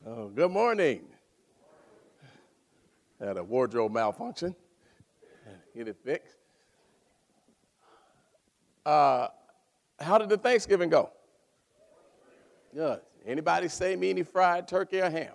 Oh, good morning. Had a wardrobe malfunction. Get it fixed. How did the Thanksgiving go? Good. Anybody say me any fried turkey or ham?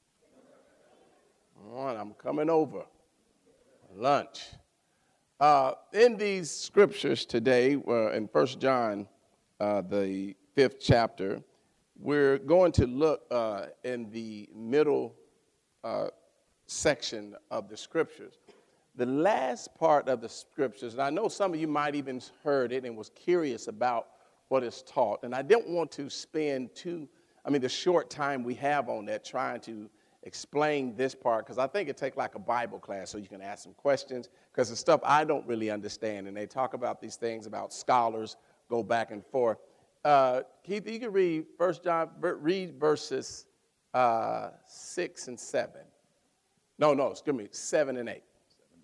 All right, I'm coming over. Lunch. In these scriptures today, in 1 John, the 5th chapter, we're going to look in the middle section of the scriptures. The last part of the scriptures, and I know some of you might even heard it and was curious about what is taught, and I didn't want to spend the short time we have on that trying to explain this part, because I think it takes like a Bible class so you can ask some questions, because it's stuff I don't really understand, and they talk about these things about scholars go back and forth. Keith, you can read 1 John, read verses 6 and 7. No, excuse me, 7 and 8.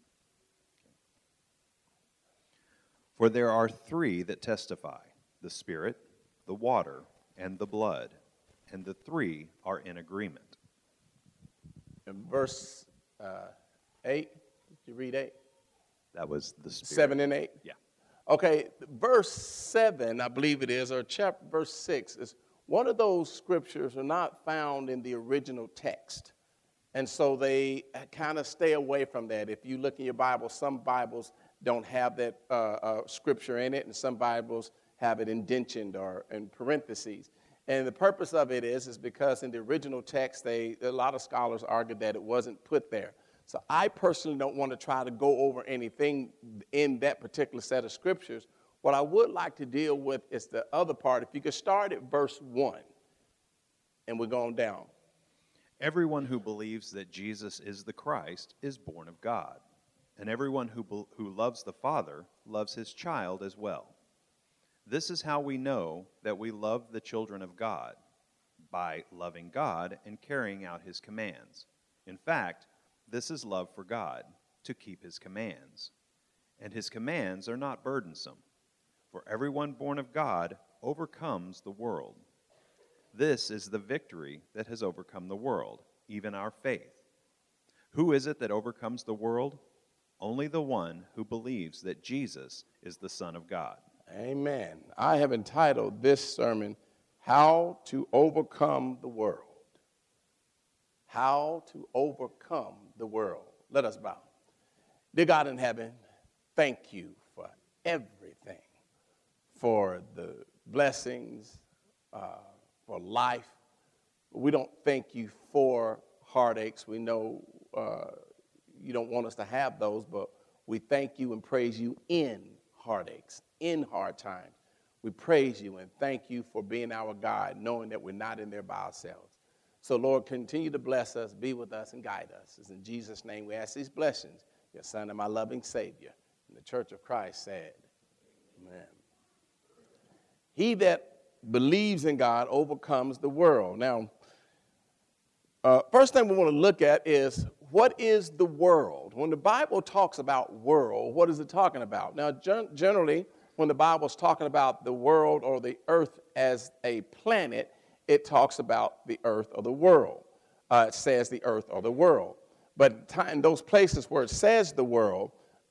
For there are three that testify, the Spirit, the water, and the blood, and the three are in agreement. In verse 8, did you read 8? That was the Spirit. 7 and 8? Yeah. Okay, verse 7, I believe it is, or verse 6, is one of those scriptures are not found in the original text. And so they kind of stay away from that. If you look in your Bible, some Bibles don't have that scripture in it, and some Bibles have it indentioned or in parentheses. And the purpose of it is because in the original text, a lot of scholars argued that it wasn't put there. So I personally don't want to try to go over anything in that particular set of scriptures. What I would like to deal with is the other part. If you could start at verse 1, and we're going down. Everyone who believes that Jesus is the Christ is born of God, and everyone who loves the Father loves his child as well. This is how we know that we love the children of God, by loving God and carrying out his commands. In fact, this is love for God, to keep his commands. And his commands are not burdensome, for everyone born of God overcomes the world. This is the victory that has overcome the world, even our faith. Who is it that overcomes the world? Only the one who believes that Jesus is the Son of God. Amen. I have entitled this sermon, How to Overcome the World. How to overcome the world. Let us bow. Dear God in heaven, thank you for everything, for the blessings, for life. We don't thank you for heartaches. We know you don't want us to have those, but we thank you and praise you in heartaches, in hard times. We praise you and thank you for being our God, knowing that we're not in there by ourselves. So, Lord, continue to bless us, be with us, and guide us. It's in Jesus' name we ask these blessings, your Son and my loving Savior. And the Church of Christ said, amen. He that believes in God overcomes the world. Now, first thing we want to look at is, what is the world? When the Bible talks about world, what is it talking about? Now, generally, when the Bible's talking about the world or the earth as a planet, it talks about the earth or the world. It says the earth or the world. But in those places where it says the world,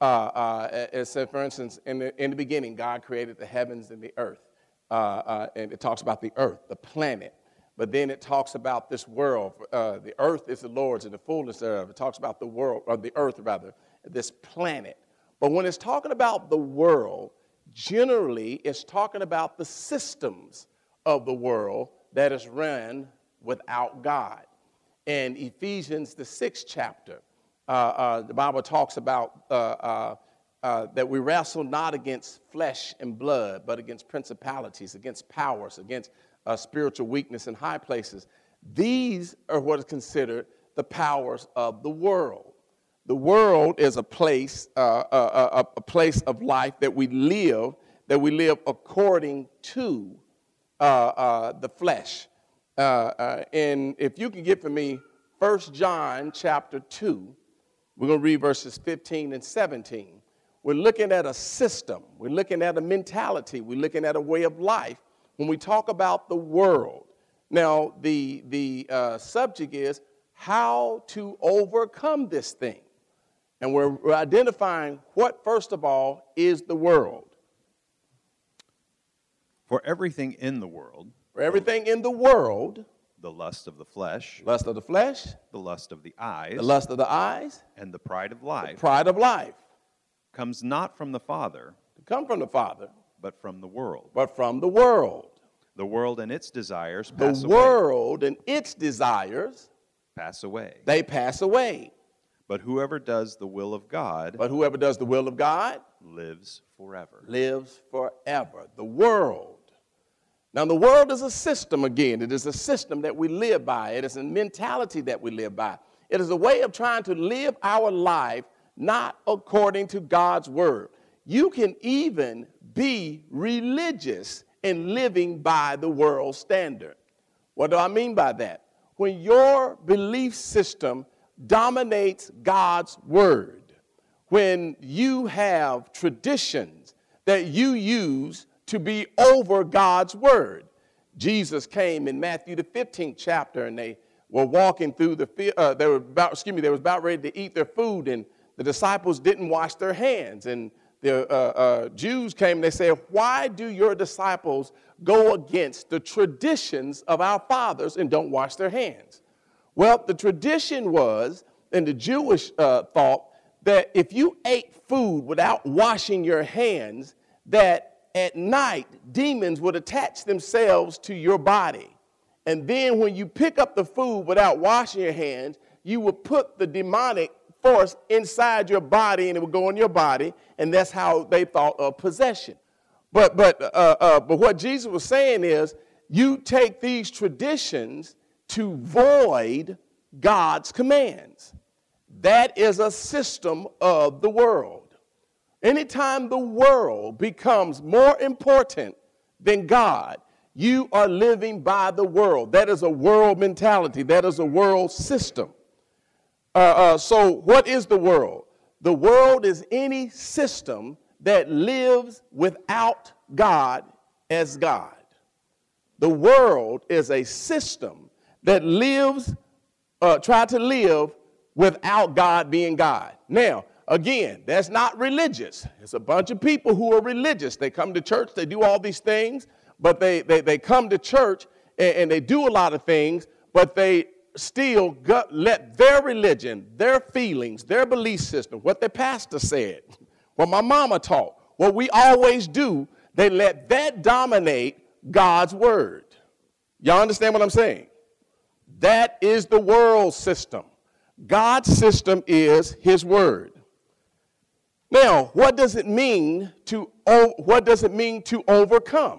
it said, for instance, in the beginning, God created the heavens and the earth. And it talks about the earth, the planet. But then it talks about this world. The earth is the Lord's and the fullness thereof. It talks about the world, or the earth rather, this planet. But when it's talking about the world, generally it's talking about the systems of the world that is run without God. In Ephesians, the 6th chapter, the Bible talks about that we wrestle not against flesh and blood, but against principalities, against powers, against spiritual weakness in high places. These are what is considered the powers of the world. The world is a place of life that we live according to the flesh. And if you can get for me 1 John chapter 2, we're going to read verses 15 and 17. We're looking at a system. We're looking at a mentality. We're looking at a way of life. When we talk about the world, Now, the subject is how to overcome this thing. And we're identifying what, first of all, is the world. For everything in the world, For everything in the world, the lust of the flesh, lust of the flesh, the lust of the eyes, the lust of the eyes, and the pride of life, pride of life, comes not from the Father, come from the Father, but from the world. but from the world. The world and its desires The pass away. world and its desires, Pass away. they pass away. But whoever does the will of God But whoever does the will of God lives forever. lives forever. The world. Now, the world is a system again. It is a system that we live by. It is a mentality that we live by. It is a way of trying to live our life not according to God's word. You can even be religious in living by the world standard. What do I mean by that? When your belief system dominates God's word, when you have traditions that you use to be over God's word. Jesus came in Matthew the 15th chapter, and they were walking through the field. They was about ready to eat their food, and the disciples didn't wash their hands. And the Jews came and they said, "Why do your disciples go against the traditions of our fathers and don't wash their hands?" Well, the tradition was, in the Jewish thought, that if you ate food without washing your hands, that at night demons would attach themselves to your body. And then when you pick up the food without washing your hands, you would put the demonic force inside your body, and it would go in your body, and that's how they thought of possession. But what Jesus was saying is, you take these traditions to void God's commands. That is a system of the world. Anytime the world becomes more important than God, you are living by the world. That is a world mentality. That is a world system. So what is the world? The world is any system that lives without God as God. The world is a system that try to live without God being God. Now, again, that's not religious. It's a bunch of people who are religious. They come to church, they do all these things, but they come to church and they do a lot of things, but they still let their religion, their feelings, their belief system, what their pastor said, what my mama taught, what we always do, they let that dominate God's word. Y'all understand what I'm saying? That is the world system. God's system is his word. Now, what does it mean to overcome?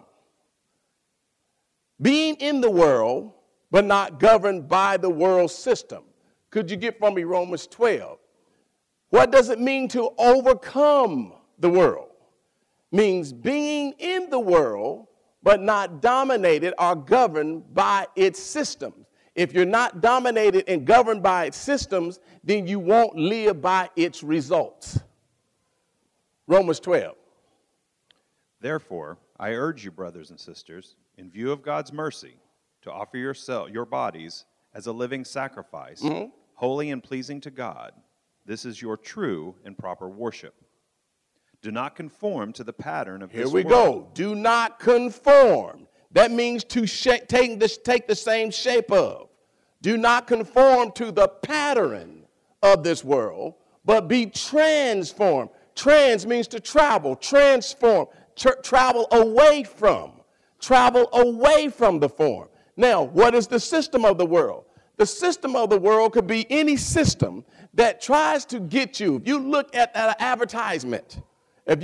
Being in the world, but not governed by the world system. Could you get from me Romans 12? What does it mean to overcome the world? Means being in the world, but not dominated or governed by its systems. If you're not dominated and governed by its systems, then you won't live by its results. Romans 12. Therefore, I urge you, brothers and sisters, in view of God's mercy, to offer your bodies as a living sacrifice, holy and pleasing to God. This is your true and proper worship. Do not conform to the pattern of this world. Here we go. Do not conform. That means to take the same shape of. Do not conform to the pattern of this world, but be transformed. Trans means to travel, transform, travel away from the form. Now, what is the system of the world? The system of the world could be any system that tries to get you. If you look at an advertisement, it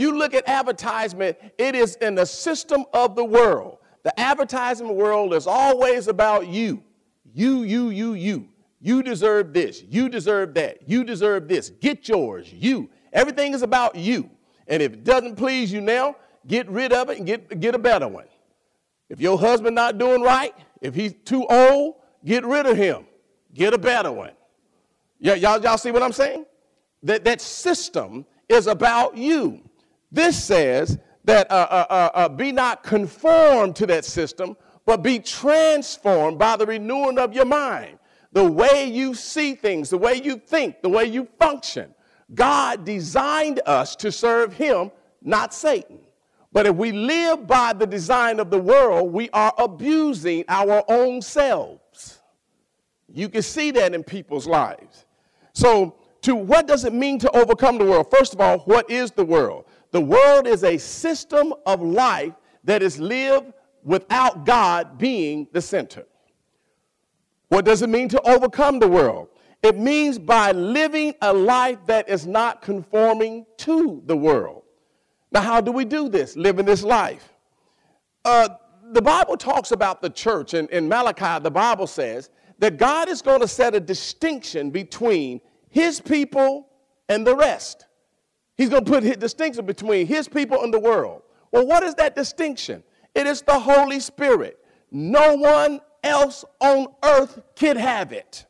is in the system of the world. The advertising world is always about you. You. You deserve this. You deserve that. You deserve this. Get yours. You. Everything is about you. And if it doesn't please you now, get rid of it and get a better one. If your husband not doing right, if he's too old, get rid of him. Get a better one. Y'all see what I'm saying? That system is about you. This says that be not conformed to that system, but be transformed by the renewing of your mind. The way you see things, the way you think, the way you function. God designed us to serve him, not Satan. But if we live by the design of the world, we are abusing our own selves. You can see that in people's lives. So, what does it mean to overcome the world? First of all, what is the world? The world is a system of life that is lived without God being the center. What does it mean to overcome the world? It means by living a life that is not conforming to the world. Now, how do we do this, living this life? The Bible talks about the church. In Malachi, the Bible says that God is going to set a distinction between his people and the rest. He's going to put a distinction between his people and the world. Well, what is that distinction? It is the Holy Spirit. No one else on earth could have it.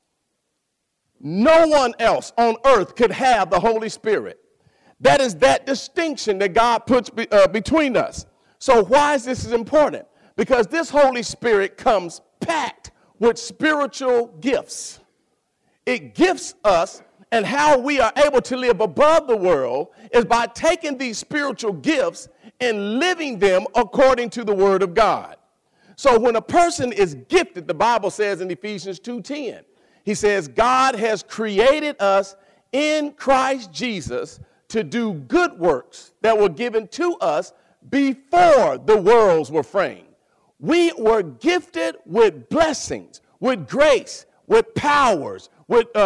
No one else on earth could have the Holy Spirit. That is that distinction that God puts between us. So why is this important? Because this Holy Spirit comes packed with spiritual gifts. It gifts us, and how we are able to live above the world is by taking these spiritual gifts and living them according to the Word of God. So when a person is gifted, the Bible says in Ephesians 2:10, he says, God has created us in Christ Jesus to do good works that were given to us before the worlds were framed. We were gifted with blessings, with grace, with powers, with we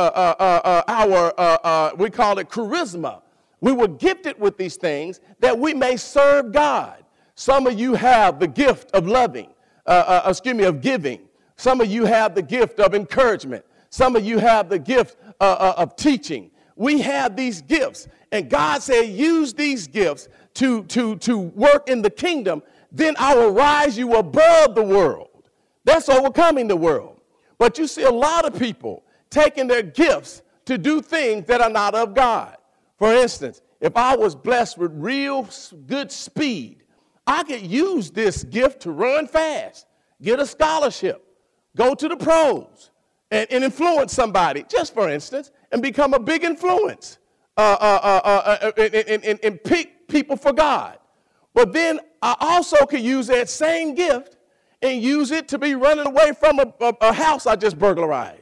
call it charisma. We were gifted with these things that we may serve God. Some of you have the gift of loving, of giving. Some of you have the gift of encouragement. Some of you have the gift of teaching. We have these gifts, and God said, use these gifts to work in the kingdom. Then I will rise you above the world. That's overcoming the world. But you see a lot of people taking their gifts to do things that are not of God. For instance, if I was blessed with real good speed, I could use this gift to run fast, get a scholarship, go to the pros, and influence somebody, just for instance, and become a big influence and pick people for God. But then I also could use that same gift and use it to be running away from a house I just burglarized.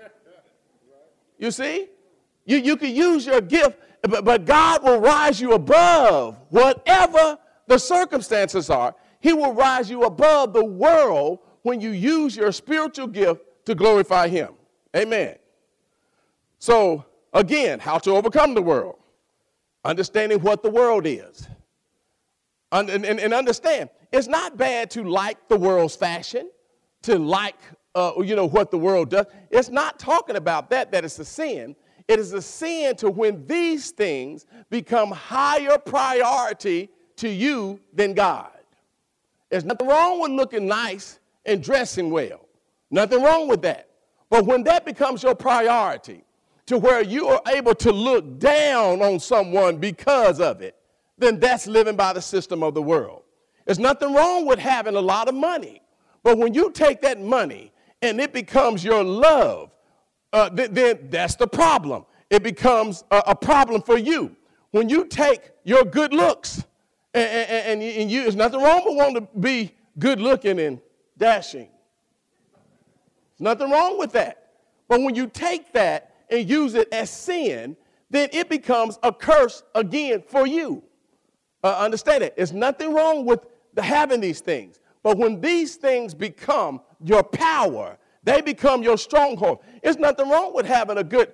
You see? You can use your gift, but God will rise you above whatever the circumstances are. He will rise you above the world when you use your spiritual gift to glorify him. Amen. So, again, how to overcome the world. Understanding what the world is. And understand, it's not bad to like the world's fashion, to like, what the world does. It's not talking about that it's a sin. It is a sin to when these things become higher priority to you than God. There's nothing wrong with looking nice and dressing well. Nothing wrong with that. But when that becomes your priority to where you are able to look down on someone because of it, then that's living by the system of the world. There's nothing wrong with having a lot of money. But when you take that money and it becomes your love, then that's the problem. It becomes a problem for you. When you take your good looks, and you, there's nothing wrong with wanting to be good looking and dashing. There's nothing wrong with that. But when you take that and use it as sin, then it becomes a curse again for you. Understand it. There's nothing wrong with having these things. But when these things become your power, they become your stronghold. There's nothing wrong with having a good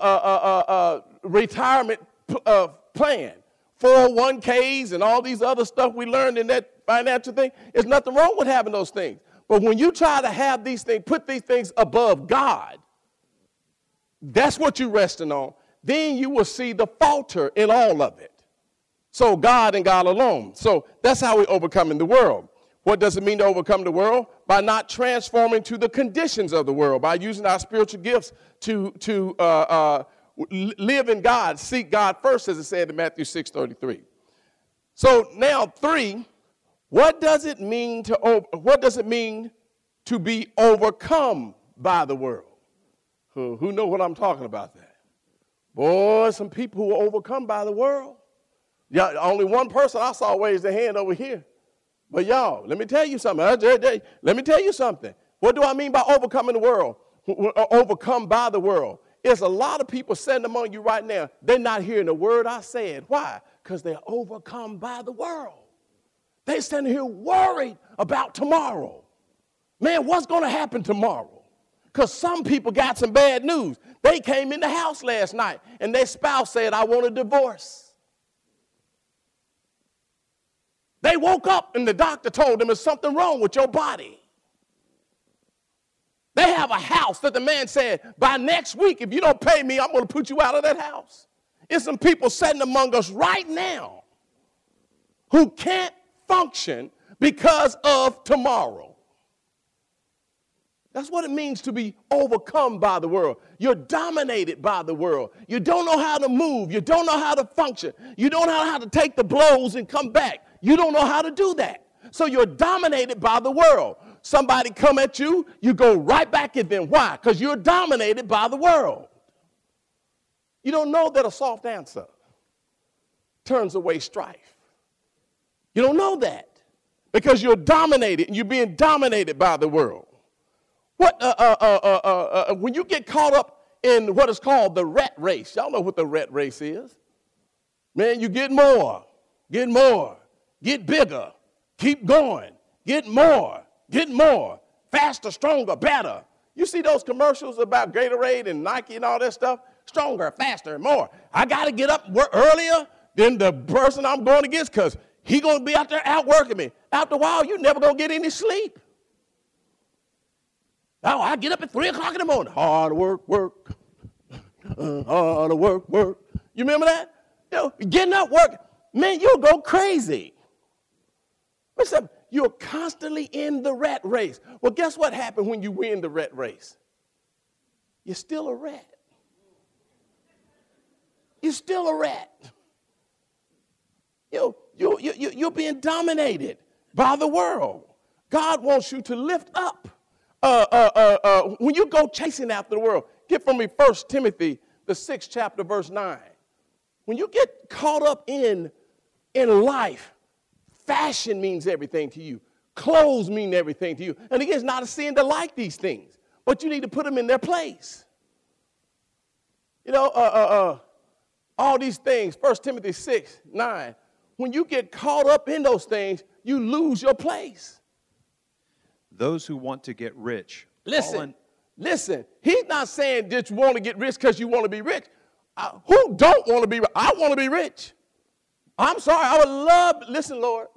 retirement plan. 401ks and all these other stuff we learned in that financial thing. There's nothing wrong with having those things. But when you try to have these things, put these things above God, that's what you're resting on, then you will see the falter in all of it. So God and God alone. So that's how we overcome in the world. What does it mean to overcome the world? By not transforming to the conditions of the world, by using our spiritual gifts to live in God, seek God first, as it said in Matthew 6:33. So now 3, What does it mean to be overcome by the world? Who know what I'm talking about there? Boy, some people who are overcome by the world. Yeah, only one person I saw raise their hand over here. But y'all, let me tell you something. Let me tell you something. What do I mean by overcoming the world? Overcome by the world. There's a lot of people sitting among you right now. They're not hearing the word I said. Why? Because they're overcome by the world. They're standing here worried about tomorrow. Man, what's going to happen tomorrow? Because some people got some bad news. They came in the house last night and their spouse said, I want a divorce. They woke up and the doctor told them there's something wrong with your body. They have a house that the man said, by next week, if you don't pay me, I'm going to put you out of that house. There's some people sitting among us right now who can't function because of tomorrow. That's what it means to be overcome by the world. You're dominated by the world. You don't know how to move. You don't know how to function. You don't know how to take the blows and come back. You don't know how to do that. So you're dominated by the world. Somebody come at you, you go right back at them. Why? Because you're dominated by the world. You don't know that a soft answer turns away strife. You don't know that because you're dominated and you're being dominated by the world. When you get caught up in what is called the rat race, y'all know what the rat race is. Man, you get more, get bigger, keep going, get more, faster, stronger, better. You see those commercials about Gatorade and Nike and all that stuff? Stronger, faster, and more. I got to get up earlier than the person I'm going against because he's going to be out there outworking me. After a while, you're never going to get any sleep. Oh, I get up at 3 o'clock in the morning. Hard work. Hard work. You remember that? You know, getting up, working. Man, you'll go crazy. Listen, you're constantly in the rat race. Well, guess what happened when you win the rat race? You're still a rat. You're still a rat. You're being dominated by the world. God wants you to lift up. When you go chasing after the world, get from me 1 Timothy, the 6th chapter, verse 9. When you get caught up in life, fashion means everything to you. Clothes mean everything to you. And again, it's not a sin to like these things, but you need to put them in their place. You know, all these things, 1 Timothy 6, 9, when you get caught up in those things, you lose your place. Those who want to get rich. Listen, he's not saying that you want to get rich because you want to be rich. Who don't want to be rich? I want to be rich. I'm sorry, I would love, listen, Lord,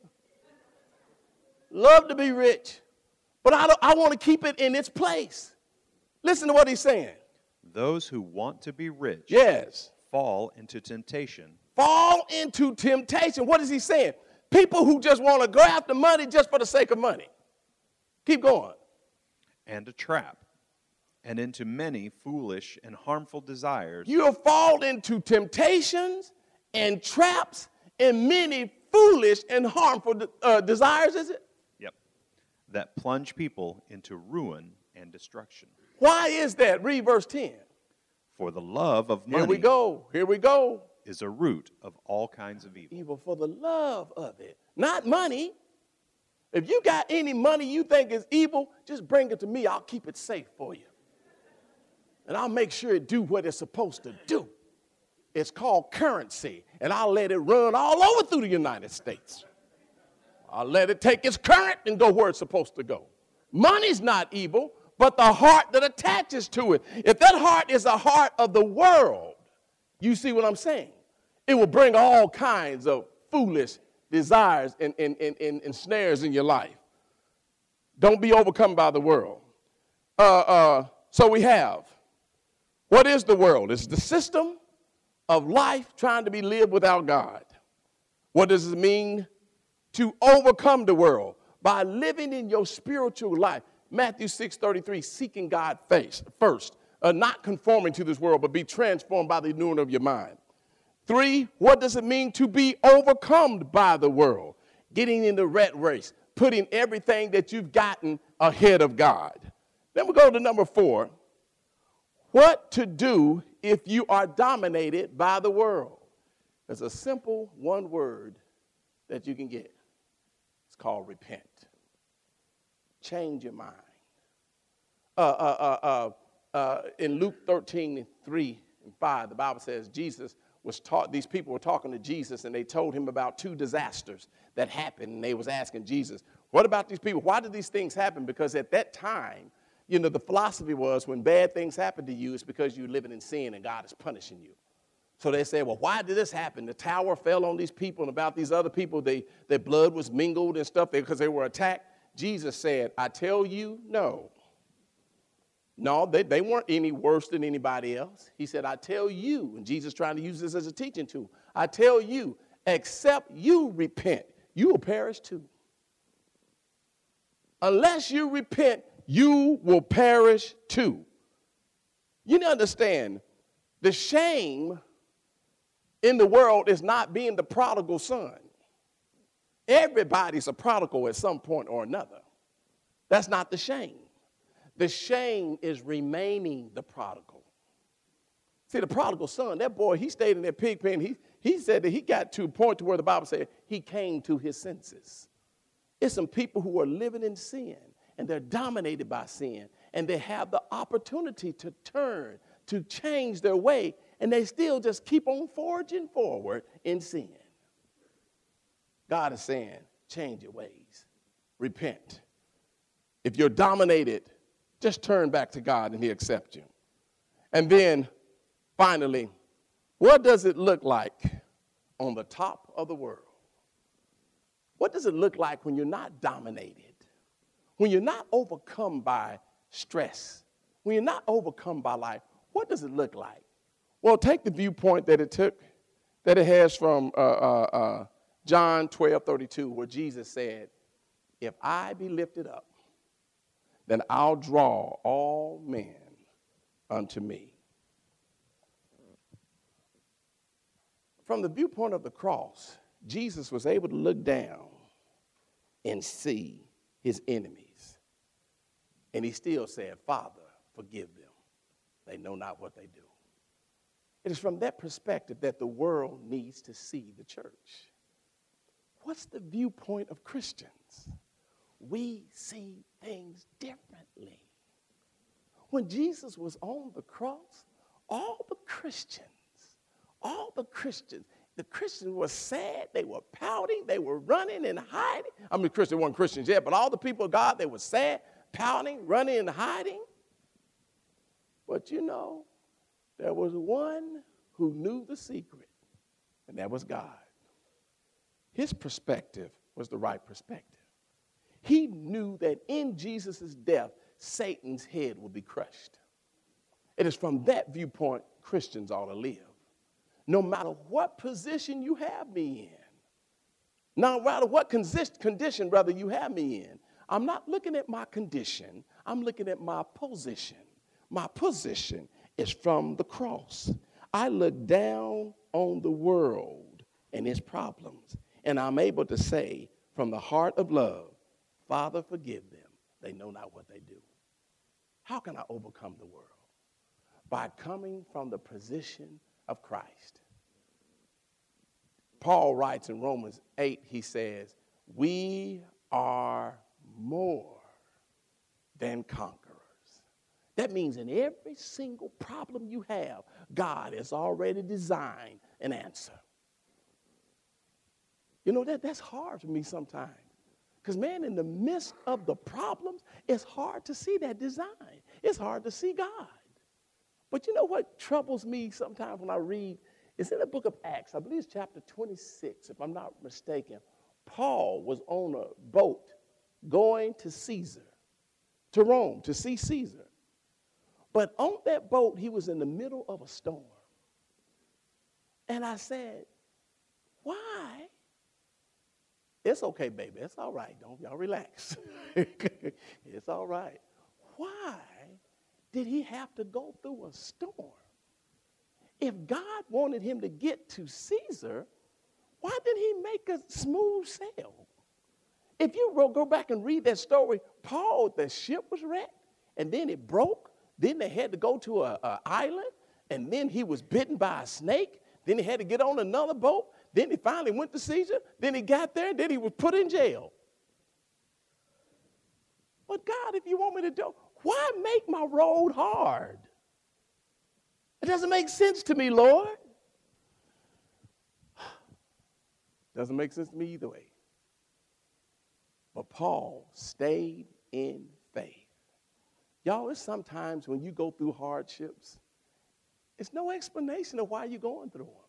love to be rich, but I want to keep it in its place. Listen to what he's saying. Those who want to be rich. Yes. Fall into temptation. Fall into temptation. What is he saying? People who just want to go after money just for the sake of money. Keep going. And a trap, and into many foolish and harmful desires. You'll fall into temptations and traps and many foolish and harmful desires, is it? Yep. That plunge people into ruin and destruction. Why is that? Read verse 10. For the love of money. Here we go. Is a root of all kinds of evil. Evil for the love of it, not money. If you got any money you think is evil, just bring it to me. I'll keep it safe for you. And I'll make sure it do what it's supposed to do. It's called currency, and I'll let it run all over through the United States. I'll let it take its current and go where it's supposed to go. Money's not evil, but the heart that attaches to it. If that heart is a heart of the world, you see what I'm saying? It will bring all kinds of foolish desires and snares in your life. Don't be overcome by the world. So we have, what is the world? It's the system of life trying to be lived without God. What does it mean to overcome the world? By living in your spiritual life. Matthew 6:33, seeking God first, not conforming to this world, but be transformed by the renewing of your mind. 3, what does it mean to be overcome by the world? getting in the rat race, putting everything that you've gotten ahead of God. Then we go to number 4. What to do if you are dominated by the world? There's a simple one word that you can get. It's called repent. Change your mind. In Luke 13:3-5, the Bible says Jesus was taught, these people were talking to Jesus, and they told him about 2 disasters that happened, and they was asking Jesus, what about these people? Why did these things happen? Because at that time, the philosophy was when bad things happen to you, it's because you're living in sin and God is punishing you. So they said, well, why did this happen? The tower fell on these people, and about these other people, their blood was mingled and stuff because they were attacked. Jesus said, I tell you, no. No, they weren't any worse than anybody else. He said, I tell you, and Jesus trying to use this as a teaching tool, I tell you, except you repent, you will perish too. Unless you repent, you will perish too. You need to understand, the shame in the world is not being the prodigal son. Everybody's a prodigal at some point or another. That's not the shame. The shame is remaining the prodigal. See, the prodigal son, that boy, he stayed in that pig pen. He said that he got to a point to where the Bible said he came to his senses. It's some people who are living in sin, and they're dominated by sin, and they have the opportunity to turn, to change their way, and they still just keep on forging forward in sin. God is saying, change your ways. Repent. If you're dominated, just turn back to God and he'll accept you. And then, finally, what does it look like on the top of the world? What does it look like when you're not dominated? When you're not overcome by stress? When you're not overcome by life? What does it look like? Well, take the viewpoint that it has from John 12:32, where Jesus said, if I be lifted up, then I'll draw all men unto me. From the viewpoint of the cross, Jesus was able to look down and see his enemies. And he still said, Father, forgive them. They know not what they do. It is from that perspective that the world needs to see the church. What's the viewpoint of Christians? We see things differently. When Jesus was on the cross, all the Christians, the Christians were sad, they were pouting, they were running and hiding. I mean, Christians weren't Christians yet, but all the people of God, they were sad, pouting, running and hiding. But there was one who knew the secret, and that was God. His perspective was the right perspective. He knew that in Jesus' death, Satan's head would be crushed. It is from that viewpoint Christians ought to live. No matter what position you have me in, no matter what condition, brother, you have me in, I'm not looking at my condition. I'm looking at my position. My position is from the cross. I look down on the world and its problems, and I'm able to say from the heart of love, Father, forgive them. They know not what they do. How can I overcome the world? By coming from the position of Christ. Paul writes in Romans 8, he says, we are more than conquerors. That means in every single problem you have, God has already designed an answer. That's hard for me sometimes. Because, man, in the midst of the problems, it's hard to see that design. It's hard to see God. But you know what troubles me sometimes when I read? It's in the book of Acts. I believe it's chapter 26, if I'm not mistaken. Paul was on a boat going to Caesar, to Rome, to see Caesar. But on that boat, he was in the middle of a storm. And I said, why? It's okay, baby. It's all right. Don't y'all relax. It's all right. Why did he have to go through a storm? If God wanted him to get to Caesar, why didn't he make a smooth sail? If you go back and read that story, Paul, the ship was wrecked, and then it broke. Then they had to go to an island, and then he was bitten by a snake. Then he had to get on another boat. Then he finally went to Caesar. Then he got there, and then he was put in jail. But God, if you want me to do, why make my road hard? It doesn't make sense to me, Lord. Doesn't make sense to me either way. But Paul stayed in faith. Y'all, it's sometimes when you go through hardships, it's no explanation of why you're going through them.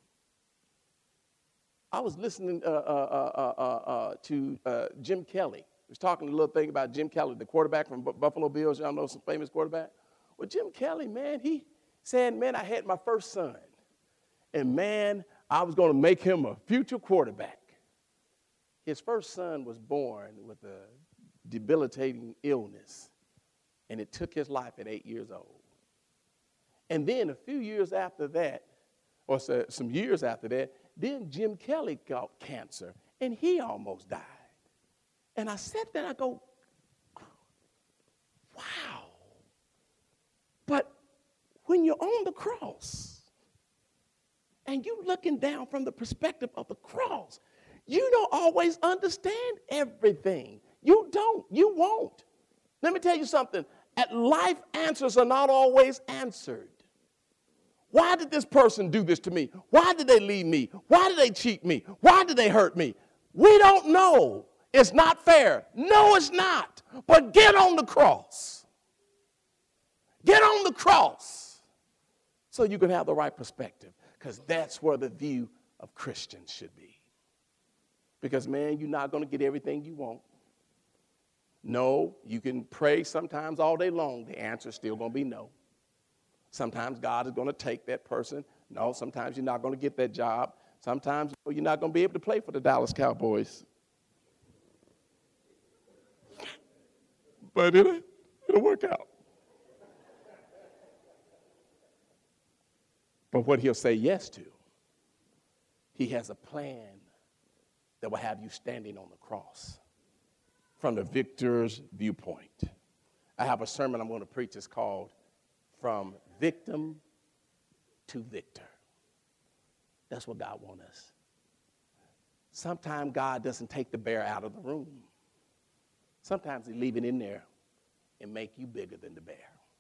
I was listening to Jim Kelly. He was talking a little thing about Jim Kelly, the quarterback from Buffalo Bills. Y'all know some famous quarterback. Well, Jim Kelly, man, he said, man, I had my first son. And, man, I was going to make him a future quarterback. His first son was born with a debilitating illness, and it took his life at 8 years old. And then a few years after that, or some years after that, then Jim Kelly got cancer, and he almost died. And I sat there and I go, wow. But when you're on the cross, and you're looking down from the perspective of the cross, you don't always understand everything. You don't. You won't. Let me tell you something. Life answers are not always answered. Why did this person do this to me? Why did they leave me? Why did they cheat me? Why did they hurt me? We don't know. It's not fair. No, it's not. But get on the cross. Get on the cross so you can have the right perspective, because that's where the view of Christians should be. Because, man, you're not going to get everything you want. No, you can pray sometimes all day long. The answer is still going to be no. Sometimes God is going to take that person. No, sometimes you're not going to get that job. Sometimes you're not going to be able to play for the Dallas Cowboys. But it'll work out. But what he'll say yes to, he has a plan that will have you standing on the cross from the victor's viewpoint. I have a sermon I'm going to preach. It's called From Victim to Victor. That's what God wants us. Sometimes God doesn't take the bear out of the room. Sometimes he leave it in there and make you bigger than the bear.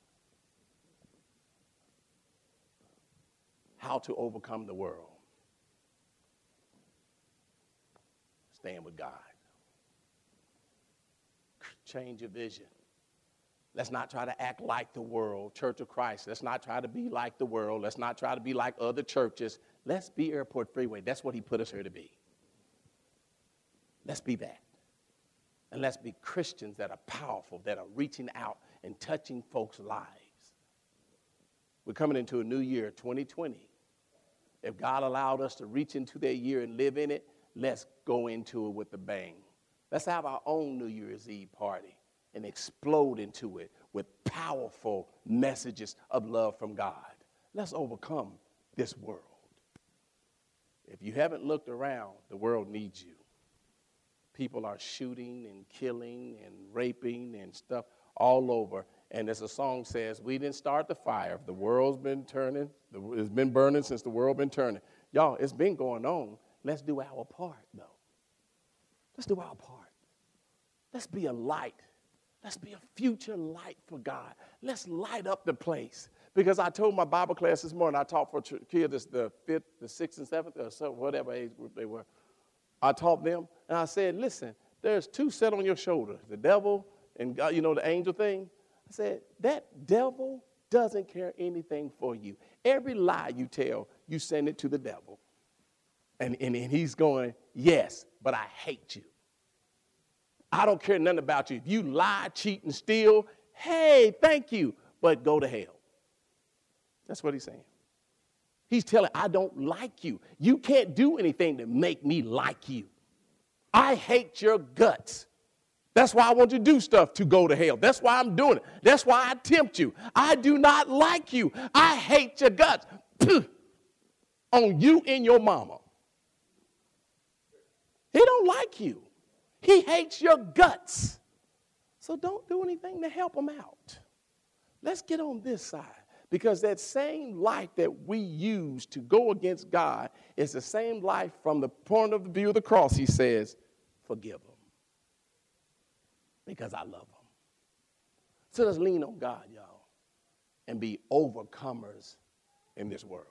How to overcome the world. Stand with God. Change your vision. Let's not try to act like the world, Church of Christ. Let's not try to be like the world. Let's not try to be like other churches. Let's be Airport Freeway. That's what he put us here to be. Let's be that. And let's be Christians that are powerful, that are reaching out and touching folks' lives. We're coming into a new year, 2020. If God allowed us to reach into that year and live in it, let's go into it with a bang. Let's have our own New Year's Eve party and explode into it with powerful messages of love from God. Let's overcome this world. If you haven't looked around, the world needs you. People are shooting and killing and raping and stuff all over. And as the song says, we didn't start the fire. The world's been turning. It's been burning since the world been turning. Y'all, it's been going on. Let's do our part, though. Let's do our part. Let's be a light. Let's be a future light for God. Let's light up the place. Because I told my Bible class this morning, I taught for kids, the 5th, the 6th, and 7th, or so, whatever age group they were. I taught them, and I said, listen, there's two set on your shoulder, the devil and God, the angel thing. I said, that devil doesn't care anything for you. Every lie you tell, you send it to the devil. And he's going, yes, but I hate you. I don't care nothing about you. If you lie, cheat, and steal, hey, thank you, but go to hell. That's what he's saying. He's telling, I don't like you. You can't do anything to make me like you. I hate your guts. That's why I want you to do stuff to go to hell. That's why I'm doing it. That's why I tempt you. I do not like you. I hate your guts. On you and your mama. He don't like you. He hates your guts. So don't do anything to help him out. Let's get on this side, because that same life that we use to go against God is the same life from the point of view of the cross. He says, forgive them because I love them. So let's lean on God, y'all, and be overcomers in this world.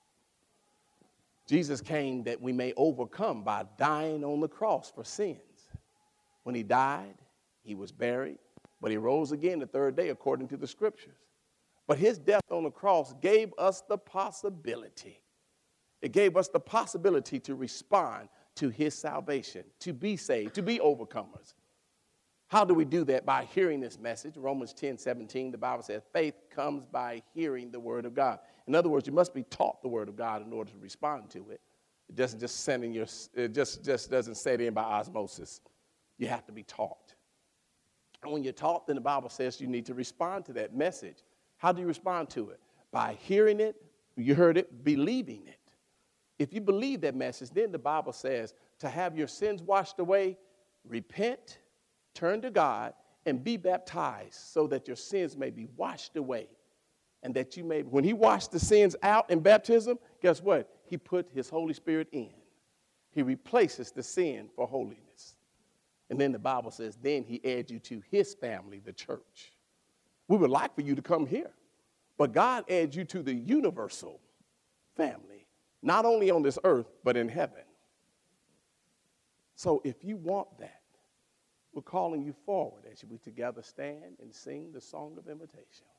Jesus came that we may overcome by dying on the cross for sins. When he died, he was buried, but he rose again the third day according to the scriptures. But his death on the cross gave us the possibility. It gave us the possibility to respond to his salvation, to be saved, to be overcomers. How do we do that? By hearing this message. Romans 10:17, the Bible says, faith comes by hearing the word of God. In other words, you must be taught the word of God in order to respond to it. It doesn't just doesn't set in by osmosis. You have to be taught. And when you're taught, then the Bible says you need to respond to that message. How do you respond to it? By hearing it, you heard it, believing it. If you believe that message, then the Bible says to have your sins washed away, repent, turn to God, and be baptized so that your sins may be washed away. And that you may, when he washed the sins out in baptism, guess what? He put his Holy Spirit in. He replaces the sin for holiness. And then the Bible says, then he adds you to his family, the church. We would like for you to come here, but God adds you to the universal family, not only on this earth, but in heaven. So if you want that, we're calling you forward as we together stand and sing the song of invitation.